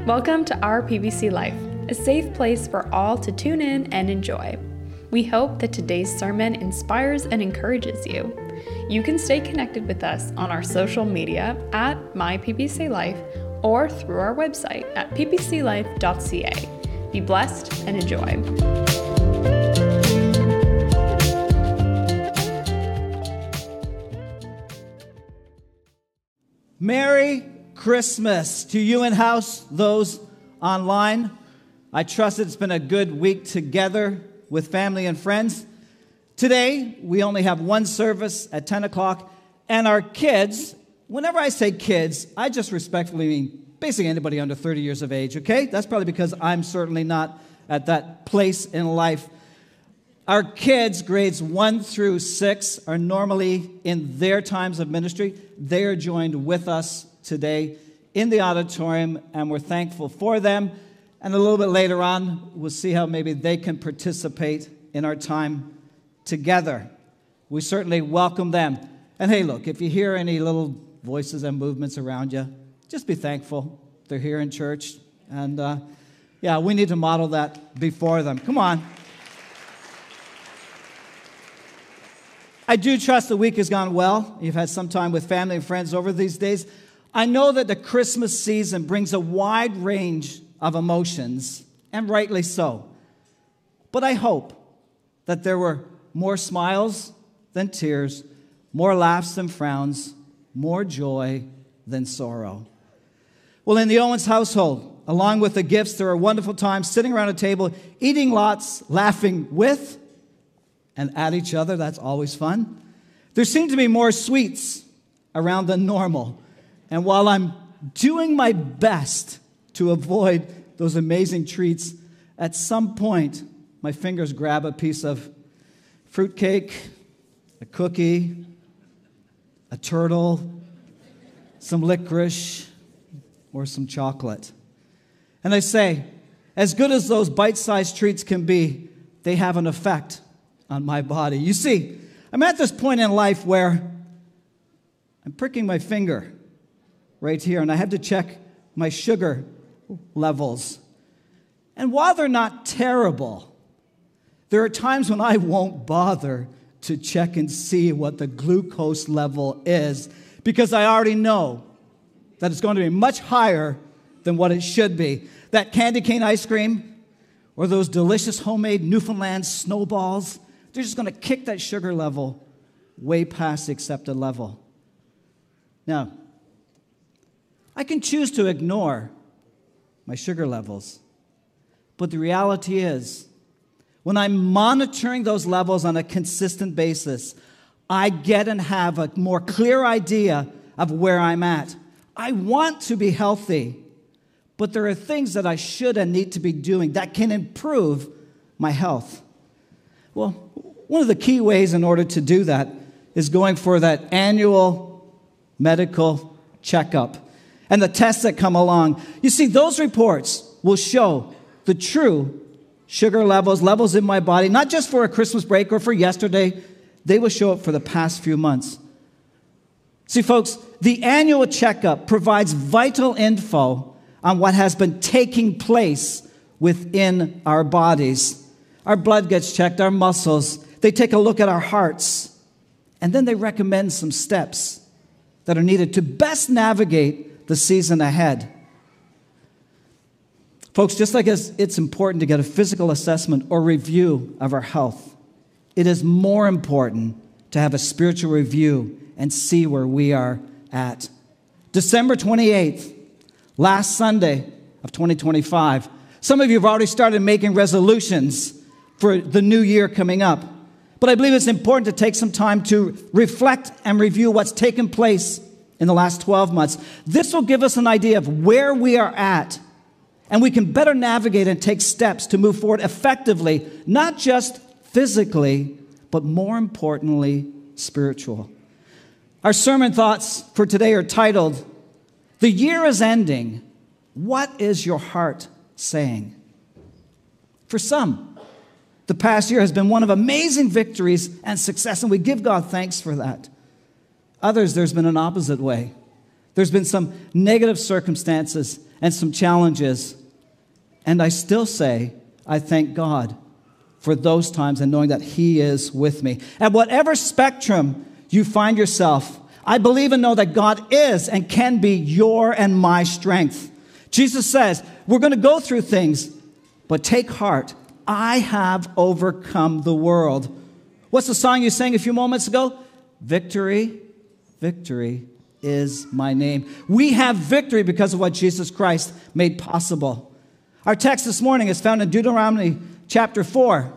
Welcome to our PBC Life, a safe place for all to tune in and enjoy. We hope that today's sermon inspires and encourages you. You can stay connected with us on our social media at MyPBCLife or through our website at ppclife.ca. Be blessed and enjoy. Merry Christmas to you in house, those online. I trust it's been a good week together with family and friends. Today, we only have one service at 10 o'clock, and our kids, whenever I say kids, I just respectfully mean basically anybody under 30 years of age, okay? That's probably because I'm certainly not at that place in life. Our kids, grades 1 through 6, are normally in their times of ministry. They are joined with us today in the auditorium, and we're thankful for them. And a little bit later on, we'll see how maybe they can participate in our time together. We certainly welcome them. And hey, look, if you hear any little voices and movements around you, just be thankful they're here in church. And we need to model that before them. Come on. I do trust the week has gone well. You've had some time with family and friends over these days. I know that the Christmas season brings a wide range of emotions, and rightly so. But I hope that there were more smiles than tears, more laughs than frowns, more joy than sorrow. Well, in the Owens household, along with the gifts, there are wonderful times sitting around a table, eating lots, laughing with and at each other. That's always fun. There seem to be more sweets around than normal. And while I'm doing my best to avoid those amazing treats, at some point, my fingers grab a piece of fruitcake, a cookie, a turtle, some licorice, or some chocolate. And I say, as good as those bite-sized treats can be, they have an effect on my body. You see, I'm at this point in life where I'm pricking my finger right here, and I have to check my sugar levels. And while they're not terrible, there are times when I won't bother to check and see what the glucose level is, because I already know that it's going to be much higher than what it should be. That candy cane ice cream or those delicious homemade Newfoundland snowballs, they're just going to kick that sugar level way past the accepted level. Now, I can choose to ignore my sugar levels, but the reality is, when I'm monitoring those levels on a consistent basis, I get and have a more clear idea of where I'm at. I want to be healthy, but there are things that I should and need to be doing that can improve my health. Well, one of the key ways in order to do that is going for that annual medical checkup and the tests that come along. You see, those reports will show the true sugar levels in my body, not just for a Christmas break or for yesterday. They will show it for the past few months. See, folks, the annual checkup provides vital info on what has been taking place within our bodies. Our blood gets checked, our muscles. They take a look at our hearts, and then they recommend some steps that are needed to best navigate the season ahead. Folks, just like it's important to get a physical assessment or review of our health, it is more important to have a spiritual review and see where we are at. December 28th, last Sunday of 2025, some of you have already started making resolutions for the new year coming up. But I believe it's important to take some time to reflect and review what's taken place in the last 12 months. This will give us an idea of where we are at, and we can better navigate and take steps to move forward effectively, not just physically, but more importantly, spiritual. Our sermon thoughts for today are titled, "The Year is Ending. What is your heart saying?" For some, the past year has been one of amazing victories and success, and we give God thanks for that. Others, there's been an opposite way. There's been some negative circumstances and some challenges. And I still say, I thank God for those times and knowing that He is with me. At whatever spectrum you find yourself, I believe and know that God is and can be your and my strength. Jesus says, we're going to go through things, but take heart. I have overcome the world. What's the song you sang a few moments ago? Victory, victory is my name. We have victory because of what Jesus Christ made possible. Our text this morning is found in Deuteronomy chapter 4.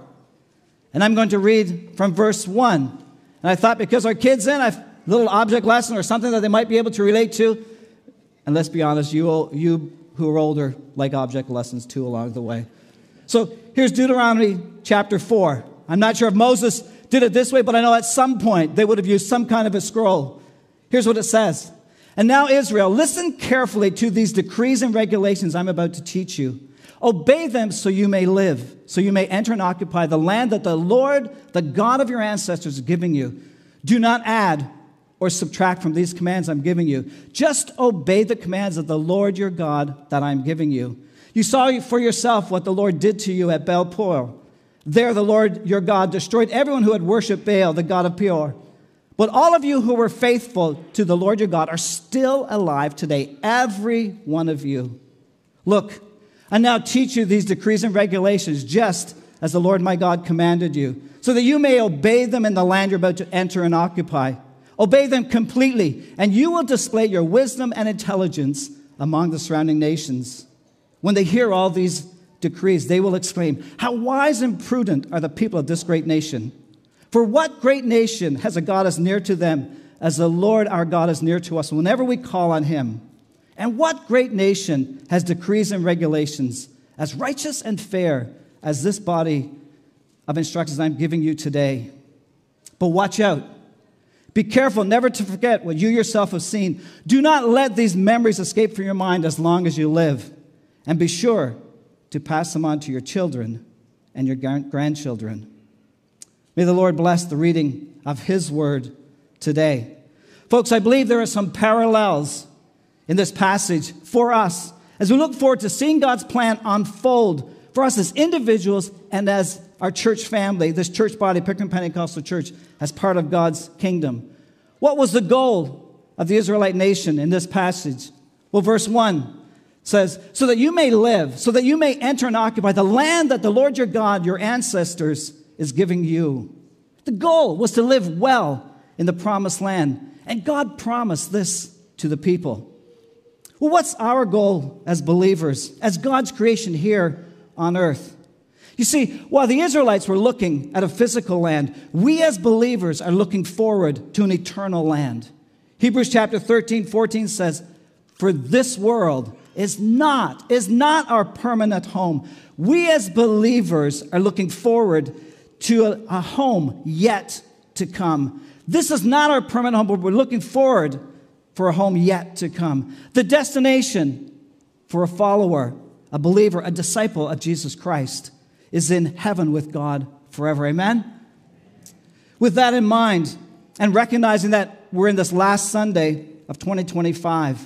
And I'm going to read from verse 1. And I thought because our kids in, a little object lesson or something that they might be able to relate to. And let's be honest, you who are older like object lessons too along the way. So here's Deuteronomy chapter 4. I'm not sure if Moses did it this way, but I know at some point they would have used some kind of a scroll. Here's what it says. And now, Israel, listen carefully to these decrees and regulations I'm about to teach you. Obey them so you may live, so you may enter and occupy the land that the Lord, the God of your ancestors, is giving you. Do not add or subtract from these commands I'm giving you. Just obey the commands of the Lord your God that I'm giving you. You saw for yourself what the Lord did to you at Baal Peor. There the Lord your God destroyed everyone who had worshipped Baal, the god of Peor. But all of you who were faithful to the Lord your God are still alive today, every one of you. Look, I now teach you these decrees and regulations, just as the Lord my God commanded you, so that you may obey them in the land you're about to enter and occupy. Obey them completely, and you will display your wisdom and intelligence among the surrounding nations. When they hear all these decrees, they will exclaim, how wise and prudent are the people of this great nation. For what great nation has a God as near to them as the Lord our God is near to us whenever we call on Him? And what great nation has decrees and regulations as righteous and fair as this body of instructions I'm giving you today? But watch out. Be careful never to forget what you yourself have seen. Do not let these memories escape from your mind as long as you live. And be sure to pass them on to your children and your grandchildren. May the Lord bless the reading of His word today. Folks, I believe there are some parallels in this passage for us as we look forward to seeing God's plan unfold for us as individuals and as our church family, this church body, Pickering Pentecostal Church, as part of God's kingdom. What was the goal of the Israelite nation in this passage? Well, verse 1 says, so that you may live, so that you may enter and occupy the land that the Lord your God, your ancestors, is giving you. The goal was to live well in the promised land, and God promised this to the people. Well, what's our goal as believers, as God's creation here on earth? You see, while the Israelites were looking at a physical land, we as believers are looking forward to an eternal land. Hebrews chapter 13:14 says, for this world is not our permanent home. We as believers are looking forward to a home yet to come. This is not our permanent home, but we're looking forward for a home yet to come. The destination for a follower, a believer, a disciple of Jesus Christ is in heaven with God forever. Amen? With that in mind, and recognizing that we're in this last Sunday of 2025,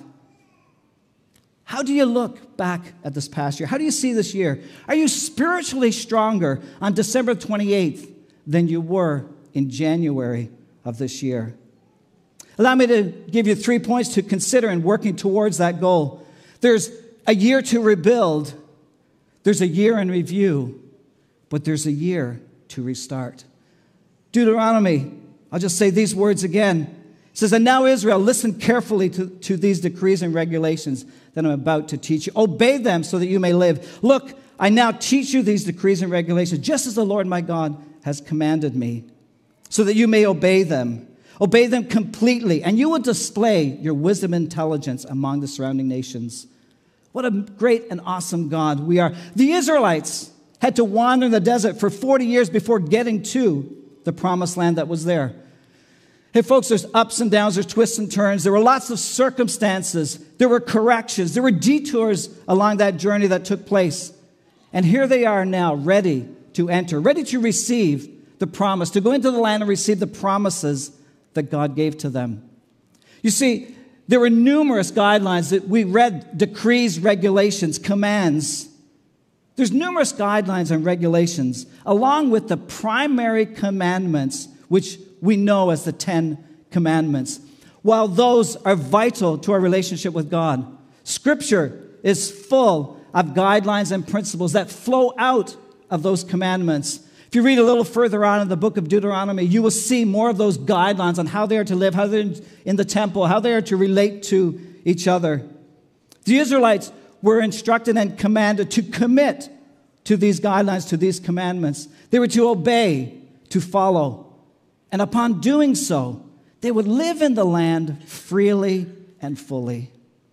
how do you look back at this past year? How do you see this year? Are you spiritually stronger on December 28th than you were in January of this year? Allow me to give you 3 points to consider in working towards that goal. There's a year to rebuild. There's a year in review. But there's a year to restart. Deuteronomy, I'll just say these words again. It says, and now Israel, listen carefully to these decrees and regulations that I'm about to teach you. Obey them so that you may live. Look, I now teach you these decrees and regulations, just as the Lord my God has commanded me, so that you may obey them. Obey them completely, and you will display your wisdom and intelligence among the surrounding nations. What a great and awesome God we are. The Israelites had to wander in the desert for 40 years before getting to the promised land that was there. Hey, folks, there's ups and downs, there's twists and turns. There were lots of circumstances. There were corrections. There were detours along that journey that took place. And here they are now, ready to enter, ready to receive the promise, to go into the land and receive the promises that God gave to them. You see, there were numerous guidelines that we read, decrees, regulations, commands. There's numerous guidelines and regulations, along with the primary commandments, which we know as the 10 Commandments. While those are vital to our relationship with God, Scripture is full of guidelines and principles that flow out of those commandments. If you read a little further on in the book of Deuteronomy, you will see more of those guidelines on how they are to live, how they're in the temple, how they are to relate to each other. The Israelites were instructed and commanded to commit to these guidelines, to these commandments. They were to obey, to follow. And upon doing so, they would live in the land freely and fully.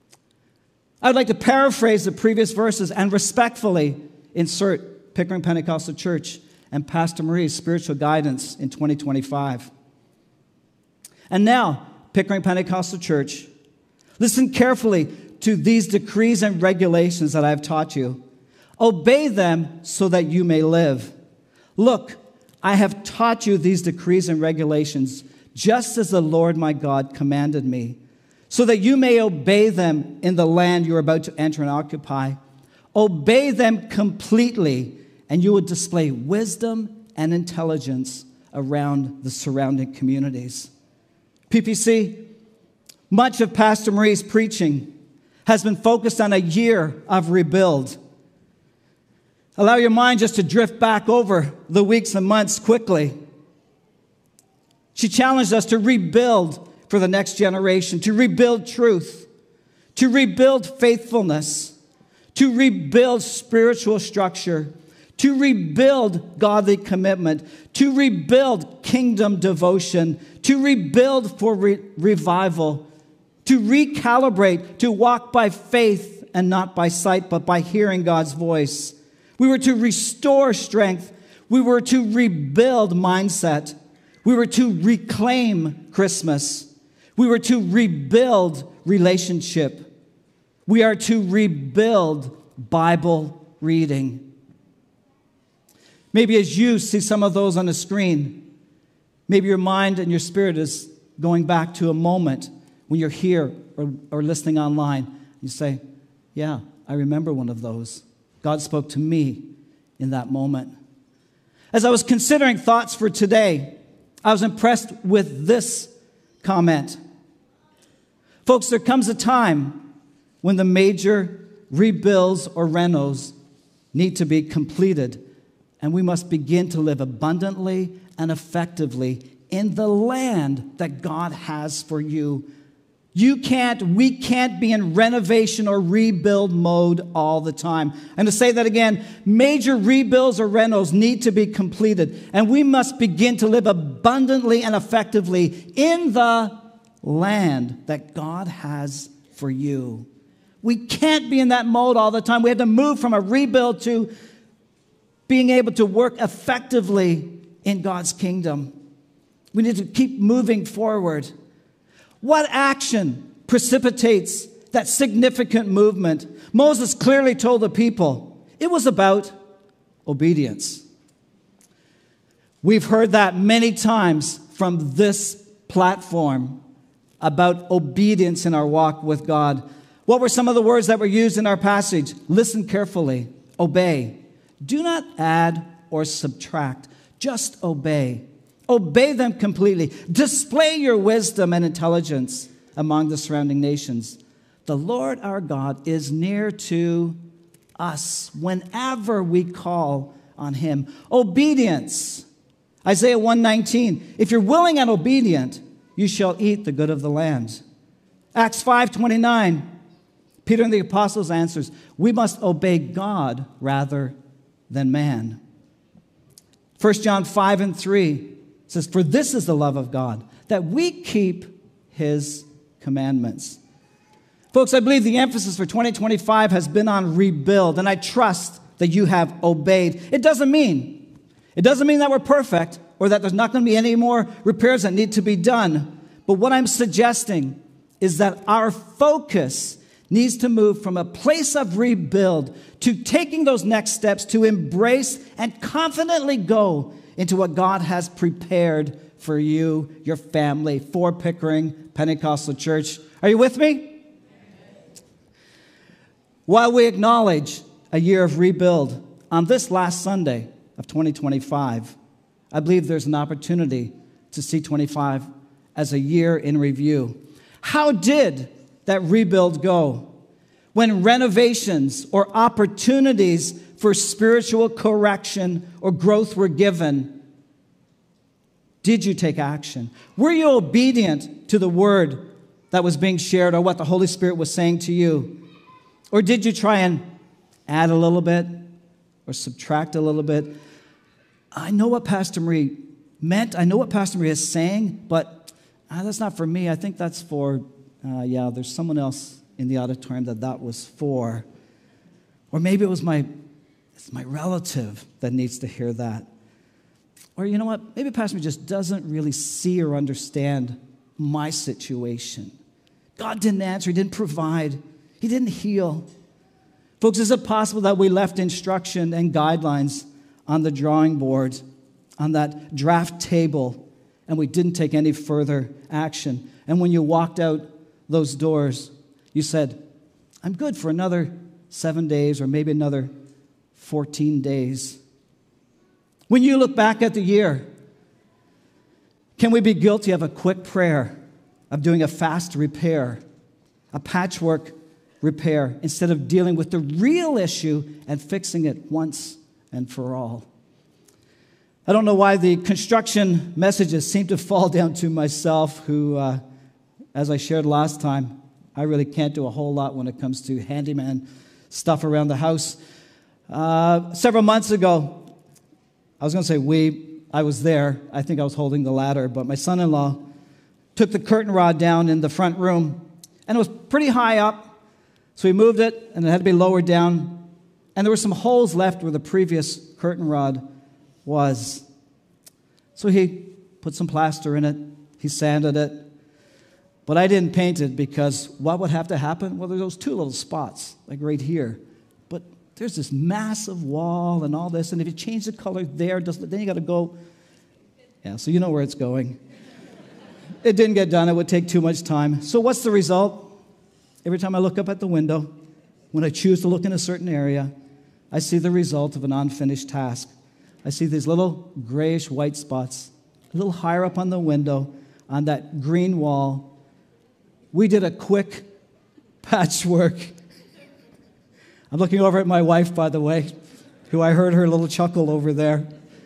I would like to paraphrase the previous verses and respectfully insert Pickering Pentecostal Church and Pastor Marie's spiritual guidance in 2025. And now, Pickering Pentecostal Church, listen carefully to these decrees and regulations that I have taught you. Obey them so that you may live. Look, I have taught you these decrees and regulations just as the Lord my God commanded me, so that you may obey them in the land you are about to enter and occupy. Obey them completely, and you will display wisdom and intelligence around the surrounding communities. PPC, much of Pastor Marie's preaching has been focused on a year of rebuild. Allow your mind just to drift back over the weeks and months quickly. She challenged us to rebuild for the next generation, to rebuild truth, to rebuild faithfulness, to rebuild spiritual structure, to rebuild godly commitment, to rebuild kingdom devotion, to rebuild for revival, to recalibrate, to walk by faith and not by sight, but by hearing God's voice. We were to restore strength. We were to rebuild mindset. We were to reclaim Christmas. We were to rebuild relationship. We are to rebuild Bible reading. Maybe as you see some of those on the screen, maybe your mind and your spirit is going back to a moment when you're here or listening online. You say, yeah, I remember one of those. God spoke to me in that moment. As I was considering thoughts for today, I was impressed with this comment. Folks, there comes a time when the major rebuilds or renos need to be completed, and we must begin to live abundantly and effectively in the land that God has for you. We can't be in renovation or rebuild mode all the time. And to say that again, major rebuilds or renos need to be completed. And we must begin to live abundantly and effectively in the land that God has for you. We can't be in that mode all the time. We have to move from a rebuild to being able to work effectively in God's kingdom. We need to keep moving forward. What action precipitates that significant movement? Moses clearly told the people it was about obedience. We've heard that many times from this platform about obedience in our walk with God. What were some of the words that were used in our passage? Listen carefully. Obey. Do not add or subtract. Just obey. Obey them completely. Display your wisdom and intelligence among the surrounding nations. The Lord our God is near to us whenever we call on him. Obedience. Isaiah 1:19. If you're willing and obedient, you shall eat the good of the land. Acts 5:29. Peter and the apostles answers, we must obey God rather than man. 1 John 5:3. It says, for this is the love of God, that we keep his commandments. Folks, I believe the emphasis for 2025 has been on rebuild, and I trust that you have obeyed. It doesn't mean that we're perfect or that there's not going to be any more repairs that need to be done. But what I'm suggesting is that our focus needs to move from a place of rebuild to taking those next steps to embrace and confidently go into what God has prepared for you, your family, for Pickering Pentecostal Church. Are you with me? While we acknowledge a year of rebuild, on this last Sunday of 2025, I believe there's an opportunity to see 25 as a year in review. How did that rebuild go? When renovations or opportunities for spiritual correction or growth were given, did you take action? Were you obedient to the word that was being shared or what the Holy Spirit was saying to you? Or did you try and add a little bit or subtract a little bit? I know what Pastor Marie meant. I know what Pastor Marie is saying, but that's not for me. I think that's for, there's someone else in the auditorium that was for. Or maybe it's my relative that needs to hear that. Or you know what? Maybe Pastor Marie just doesn't really see or understand my situation. God didn't answer. He didn't provide. He didn't heal. Folks, is it possible that we left instruction and guidelines on the drawing board, on that draft table, and we didn't take any further action? And when you walked out those doors, you said, I'm good for another 7 days or maybe another 14 days. When you look back at the year, can we be guilty of a quick prayer, of doing a fast repair, a patchwork repair, instead of dealing with the real issue and fixing it once and for all? I don't know why the construction messages seem to fall down to myself, who, as I shared last time, I really can't do a whole lot when it comes to handyman stuff around the house. Several months ago, I was going to say I was there. I think I was holding the ladder, but my son-in-law took the curtain rod down in the front room, and it was pretty high up, so he moved it, and it had to be lowered down, and there were some holes left where the previous curtain rod was. So he put some plaster in it, he sanded it, but I didn't paint it because what would have to happen? Well, there's those two little spots, like right here. But there's this massive wall and all this, and if you change the color there, then you got to go. Yeah, so you know where it's going. It didn't get done. It would take too much time. So what's the result? Every time I look up at the window, when I choose to look in a certain area, I see the result of an unfinished task. I see these little grayish white spots, a little higher up on the window, on that green wall. We did a quick patchwork. I'm looking over at my wife, by the way, who I heard her little chuckle over there.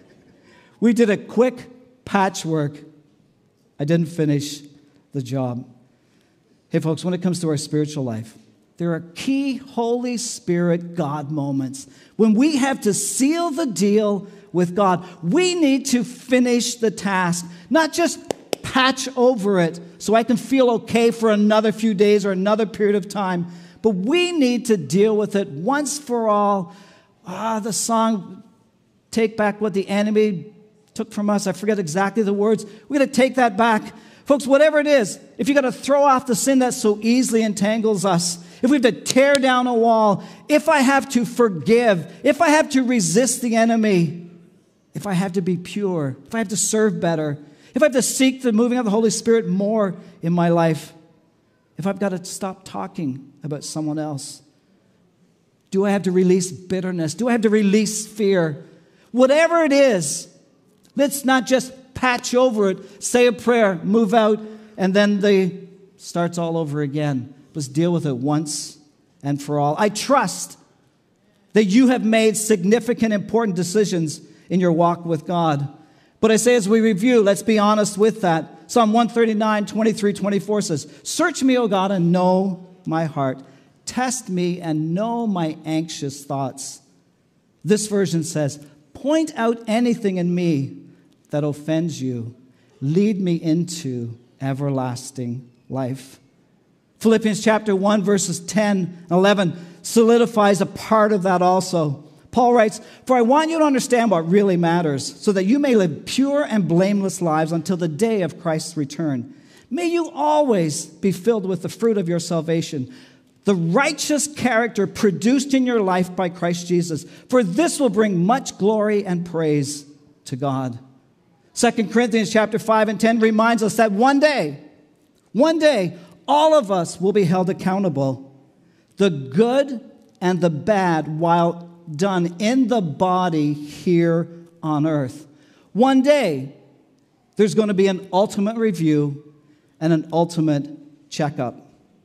We did a quick patchwork. I didn't finish the job. Hey, folks, when it comes to our spiritual life, there are key Holy Spirit God moments when we have to seal the deal with God. We need to finish the task, not just patch over it so I can feel okay for another few days or another period of time, but we need to deal with it once for all. The song, Take Back What the Enemy Took From Us, I forget exactly the words. We're going to take that back. Folks, whatever it is, if you got to throw off the sin that so easily entangles us, if we have to tear down a wall, if I have to forgive, if I have to resist the enemy, if I have to be pure, if I have to serve better, if I have to seek the moving of the Holy Spirit more in my life, if I've got to stop talking about someone else, do I have to release bitterness? Do I have to release fear? Whatever it is, let's not just patch over it, say a prayer, move out, and then the starts all over again. Let's deal with it once and for all. I trust that you have made significant, important decisions in your walk with God. But I say as we review, let's be honest with that. Psalm 139, 23, 24 says, "Search me, O God, and know my heart. Test me and know my anxious thoughts." This version says, "Point out anything in me that offends you. Lead me into everlasting life." Philippians chapter 1, verses 10 and 11 solidifies a part of that also. Paul writes, "For I want you to understand what really matters, so that you may live pure and blameless lives until the day of Christ's return. May you always be filled with the fruit of your salvation, the righteous character produced in your life by Christ Jesus, for this will bring much glory and praise to God." 2 Corinthians chapter 5 and 10 reminds us that one day One day, all of us will be held accountable. The good and the bad while done in the body here on earth. One day, there's going to be an ultimate review and an ultimate checkup.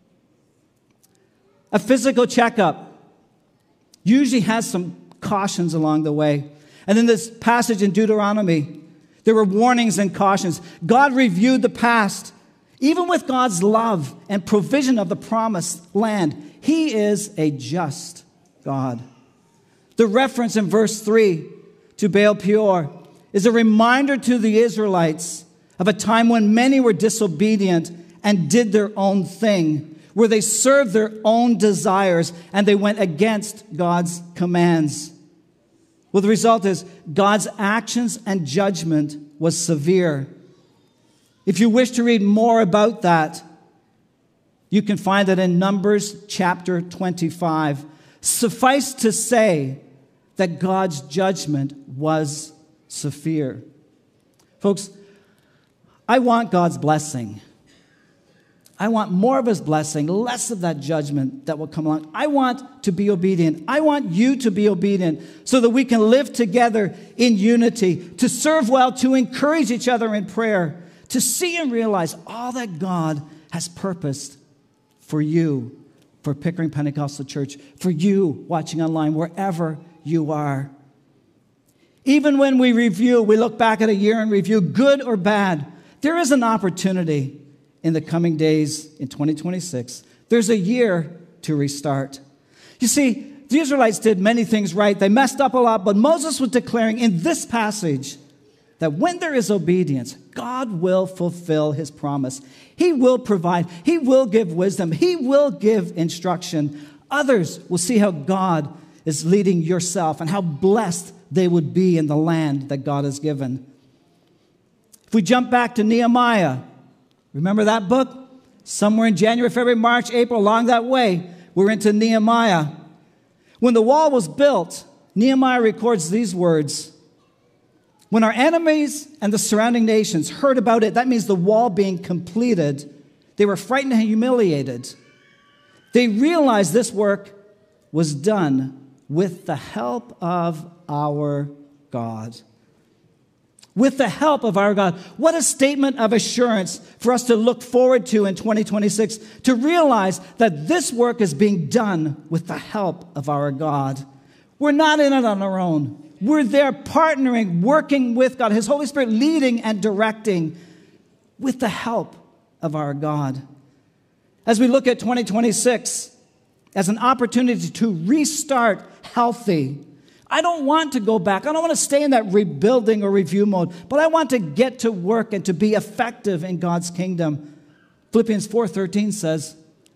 A physical checkup usually has some cautions along the way. And in this passage in Deuteronomy, there were warnings and cautions. God reviewed the past. Even with God's love and provision of the promised land, He is a just God. The reference in verse 3 to Baal Peor is a reminder to the Israelites of a time when many were disobedient and did their own thing, where they served their own desires and they went against God's commands. Well, the result is God's actions and judgment was severe. If you wish to read more about that, you can find that in Numbers chapter 25. Suffice to say that God's judgment was severe. Folks, I want God's blessing. I want more of His blessing, less of that judgment that will come along. I want to be obedient. I want you to be obedient so that we can live together in unity, to serve well, to encourage each other in prayer, to see and realize all that God has purposed for you, for Pickering Pentecostal Church, for you watching online, wherever you are. Even when we review, we look back at a year in review, good or bad, there is an opportunity in the coming days in 2026. There's a year to restart. You see, the Israelites did many things right. They messed up a lot, but Moses was declaring in this passage that when there is obedience, God will fulfill His promise. He will provide. He will give wisdom. He will give instruction. Others will see how God is leading yourself and how blessed they would be in the land that God has given. If we jump back to Nehemiah, remember that book? Somewhere in January, February, March, April, along that way, we're into Nehemiah. When the wall was built, Nehemiah records these words. When our enemies and the surrounding nations heard about it, that means the wall being completed, they were frightened and humiliated. They realized this work was done with the help of our God. With the help of our God. What a statement of assurance for us to look forward to in 2026, to realize that this work is being done with the help of our God. We're not in it on our own. We're there partnering, working with God, His Holy Spirit leading and directing with the help of our God. As we look at 2026 as an opportunity to restart healthy, I don't want to go back. I don't want to stay in that rebuilding or review mode, but I want to get to work and to be effective in God's kingdom. Philippians 4:13 says,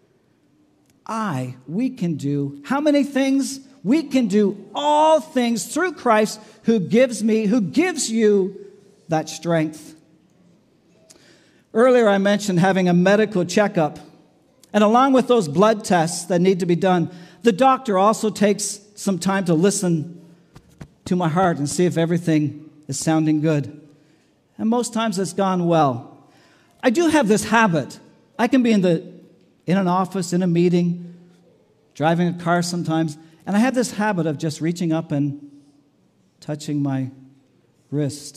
we can do how many things? We can do all things through Christ who gives you that strength. Earlier I mentioned having a medical checkup. And along with those blood tests that need to be done, the doctor also takes some time to listen to my heart and see if everything is sounding good. And most times it's gone well. I do have this habit. I can be in an office, in a meeting, driving a car sometimes, and I have this habit of just reaching up and touching my wrist.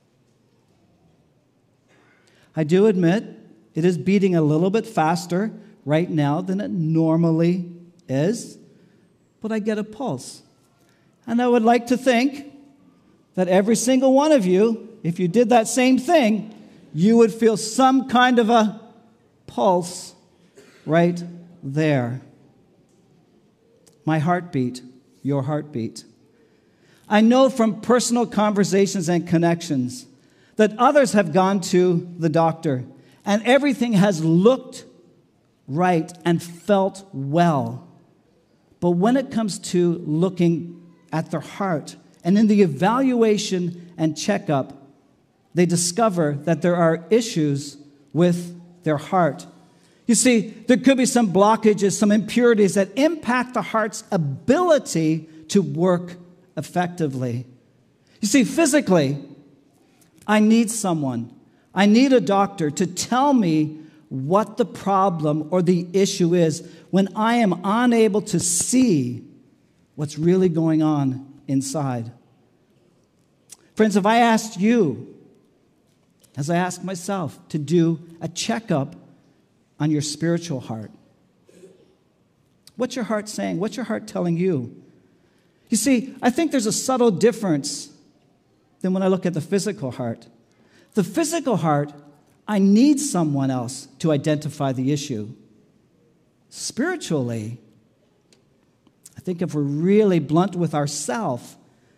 I do admit it is beating a little bit faster right now than it normally is, but I get a pulse. And I would like to think that every single one of you, if you did that same thing, you would feel some kind of a pulse right there. My heartbeat, your heartbeat. I know from personal conversations and connections that others have gone to the doctor and everything has looked right and felt well. But when it comes to looking at their heart and in the evaluation and checkup, they discover that there are issues with their heart. You see, there could be some blockages, some impurities that impact the heart's ability to work effectively. You see, physically, I need someone, I need a doctor to tell me what the problem or the issue is, when I am unable to see what's really going on inside. Friends, if I asked you, as I ask myself, to do a checkup on your spiritual heart, what's your heart saying? What's your heart telling you? You see, I think there's a subtle difference than when I look at the physical heart. The physical heart, I need someone else to identify the issue. Spiritually, I think if we're really blunt with ourselves,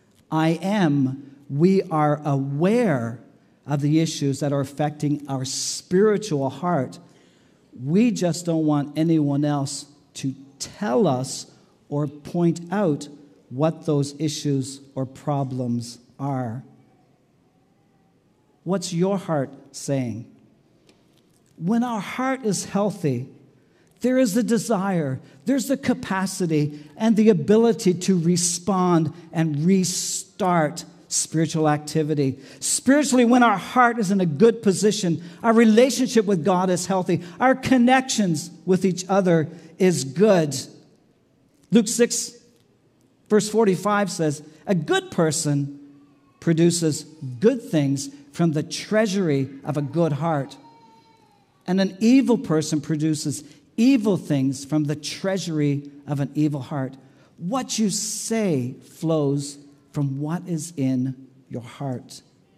we are aware of the issues that are affecting our spiritual heart. We just don't want anyone else to tell us or point out what those issues or problems are. What's your heart saying? When our heart is healthy, there is the desire, there's the capacity, and the ability to respond and restart spiritual activity. Spiritually, when our heart is in a good position, our relationship with God is healthy, our connections with each other is good. Luke 6, verse 45 says, a good person produces good things from the treasury of a good heart, and an evil person produces evil things from the treasury of an evil heart. What you say flows from what is in your heart.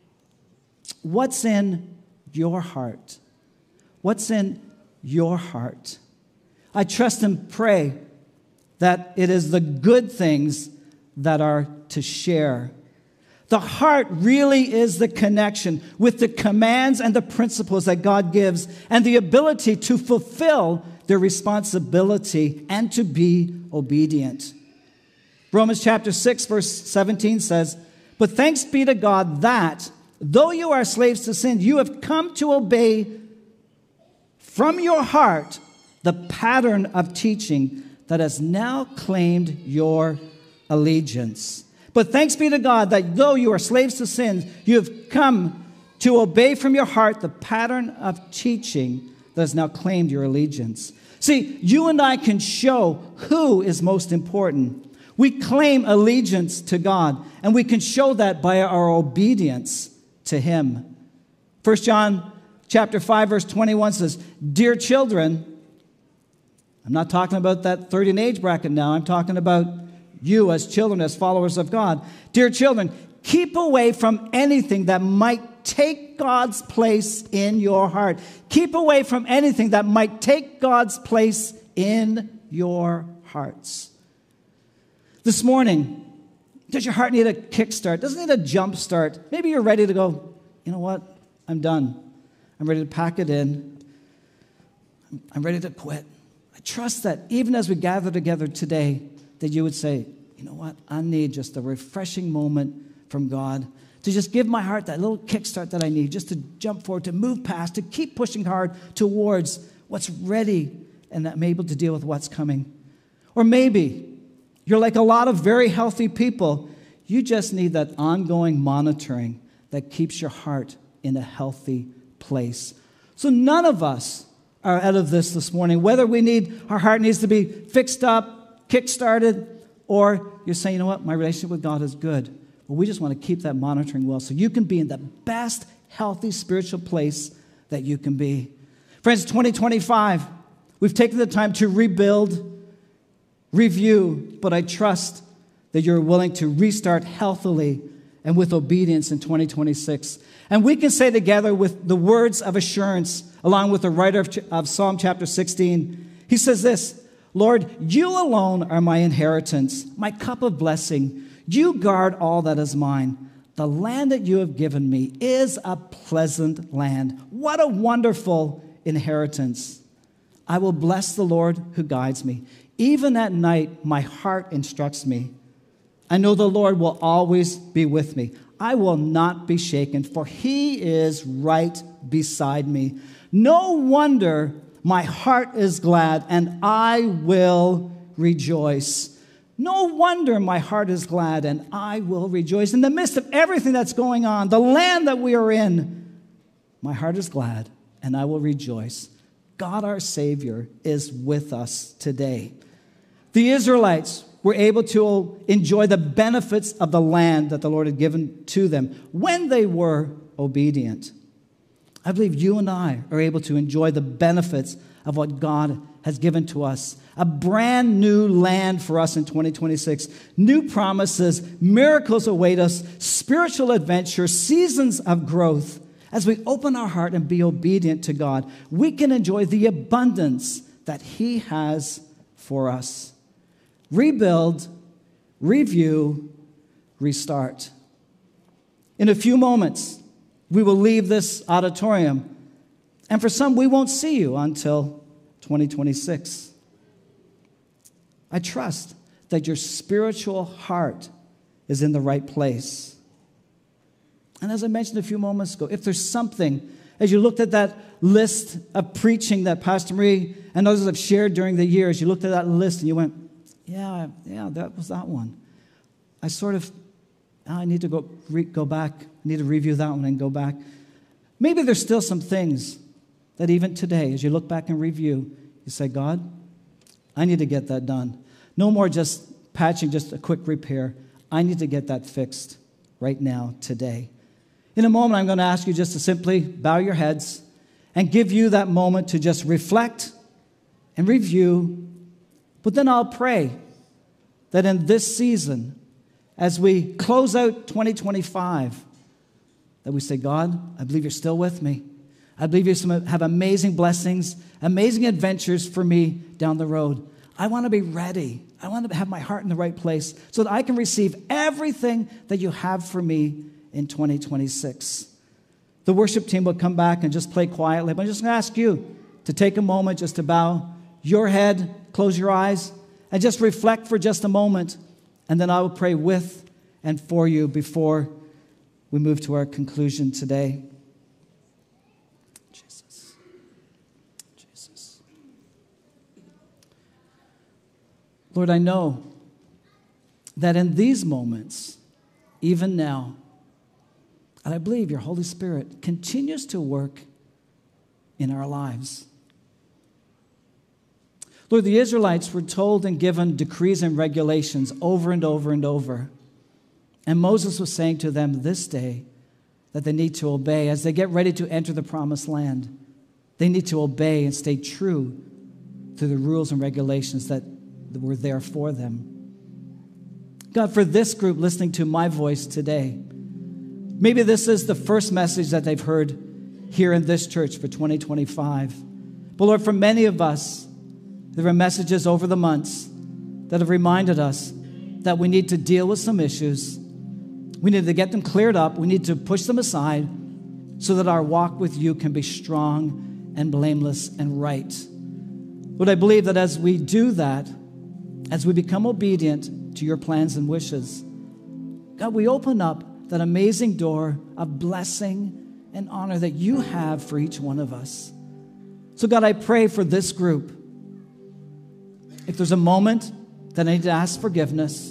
What's in your heart? What's in your heart? I trust and pray that it is the good things that are to share. The heart really is the connection with the commands and the principles that God gives, and the ability to fulfill their responsibility and to be obedient. Romans chapter 6, verse 17 says, but thanks be to God that, though you are slaves to sin, you have come to obey from your heart the pattern of teaching that has now claimed your allegiance. But thanks be to God that though you are slaves to sin, you have come to obey from your heart the pattern of teaching that has now claimed your allegiance. See, you and I can show who is most important. We claim allegiance to God, and we can show that by our obedience to Him. 1 John chapter 5, verse 21 says, dear children, I'm not talking about that 30 in age bracket now. I'm talking about you as children, as followers of God. Dear children, keep away from anything that might take God's place in your heart. Keep away from anything that might take God's place in your hearts. This morning, does your heart need a kickstart? Does it need a jump start? Maybe you're ready to go, you know what? I'm done. I'm ready to pack it in. I'm ready to quit. I trust that even as we gather together today, that you would say, you know what? I need just a refreshing moment from God to just give my heart that little kickstart that I need, just to jump forward, to move past, to keep pushing hard towards what's ready, and that I'm able to deal with what's coming. Or maybe you're like a lot of very healthy people. You just need that ongoing monitoring that keeps your heart in a healthy place. So none of us are out of this morning, whether our heart needs to be fixed up, kick-started, or you're saying, you know what, my relationship with God is good. Well, we just want to keep that monitoring well so you can be in the best, healthy spiritual place that you can be. Friends, 2025, we've taken the time to rebuild, review, but I trust that you're willing to restart healthily and with obedience in 2026. And we can say together with the words of assurance, along with the writer of Psalm chapter 16, he says this, Lord, you alone are my inheritance, my cup of blessing. You guard all that is mine. The land that you have given me is a pleasant land. What a wonderful inheritance. I will bless the Lord who guides me. Even at night, my heart instructs me. I know the Lord will always be with me. I will not be shaken, for He is right beside me. No wonder my heart is glad, and I will rejoice. No wonder my heart is glad, and I will rejoice. In the midst of everything that's going on, the land that we are in, my heart is glad, and I will rejoice. God our Savior is with us today. The Israelites were able to enjoy the benefits of the land that the Lord had given to them when they were obedient. I believe you and I are able to enjoy the benefits of what God has given to us. A brand new land for us in 2026. New promises, miracles await us, spiritual adventure, seasons of growth. As we open our heart and be obedient to God, we can enjoy the abundance that He has for us. Rebuild, review, restart. In a few moments, we will leave this auditorium, and for some, we won't see you until 2026. I trust that your spiritual heart is in the right place. And as I mentioned a few moments ago, if there's something, as you looked at that list of preaching that Pastor Marie and others have shared during the years, you looked at that list and you went, yeah, that was that one. I need to go back. I need to review that one and go back. Maybe there's still some things that even today, as you look back and review, you say, God, I need to get that done. No more just patching, just a quick repair. I need to get that fixed right now, today. In a moment, I'm going to ask you just to simply bow your heads and give you that moment to just reflect and review. But then I'll pray that in this season, as we close out 2025, that we say, God, I believe you're still with me. I believe you have amazing blessings, amazing adventures for me down the road. I want to be ready. I want to have my heart in the right place so that I can receive everything that you have for me in 2026. The worship team will come back and just play quietly. But I'm just going to ask you to take a moment just to bow your head, close your eyes, and just reflect for just a moment. And then I will pray with and for you before we move to our conclusion today. Jesus. Lord, I know that in these moments, even now, and I believe your Holy Spirit continues to work in our lives. Lord, the Israelites were told and given decrees and regulations over and over and over. And Moses was saying to them this day that they need to obey. As they get ready to enter the promised land, they need to obey and stay true to the rules and regulations that were there for them. God, for this group listening to my voice today, maybe this is the first message that they've heard here in this church for 2025. But Lord, for many of us, there are messages over the months that have reminded us that we need to deal with some issues. We need to get them cleared up. We need to push them aside so that our walk with you can be strong and blameless and right. Lord, I believe that as we do that, as we become obedient to your plans and wishes, God, we open up that amazing door of blessing and honor that you have for each one of us. So God, I pray for this group. If there's a moment that I need to ask forgiveness,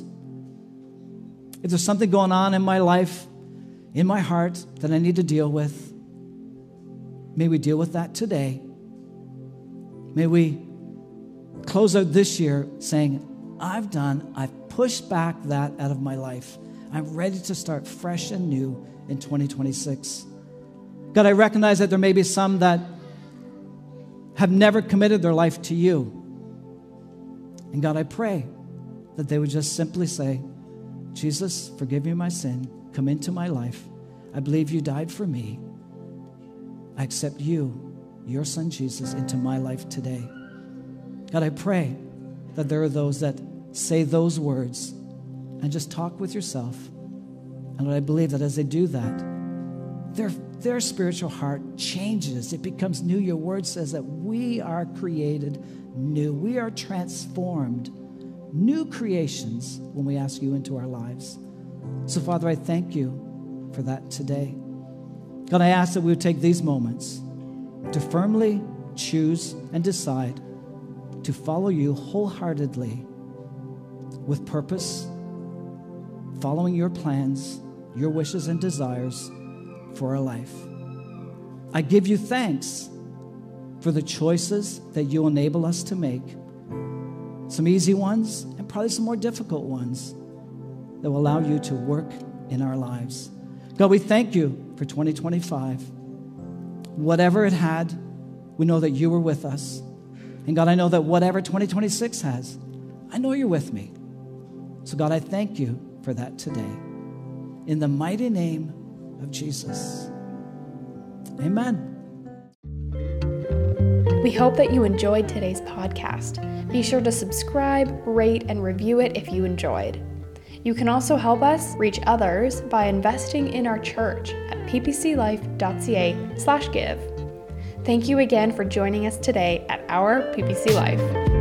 if there's something going on in my life, in my heart that I need to deal with, may we deal with that today. May we close out this year saying, I've pushed back that out of my life. I'm ready to start fresh and new in 2026. God, I recognize that there may be some that have never committed their life to you. And God, I pray that they would just simply say, Jesus, forgive me my sin. Come into my life. I believe you died for me. I accept you, your son Jesus, into my life today. God, I pray that there are those that say those words and just talk with yourself. And I believe that as they do that, their spiritual heart changes. It becomes new. Your word says that we are created new. We are transformed, new creations when we ask you into our lives. So, Father, I thank you for that today. God, I ask that we would take these moments to firmly choose and decide to follow you wholeheartedly with purpose, following your plans, your wishes and desires for our life. I give you thanks for the choices that you enable us to make. Some easy ones and probably some more difficult ones that will allow you to work in our lives. God, we thank you for 2025. Whatever it had, we know that you were with us. And God, I know that whatever 2026 has, I know you're with me. So God, I thank you for that today. In the mighty name of Jesus. Amen. We hope that you enjoyed today's podcast. Be sure to subscribe, rate, and review it if you enjoyed. You can also help us reach others by investing in our church at ppclife.ca/give. Thank you again for joining us today at our PPC Life.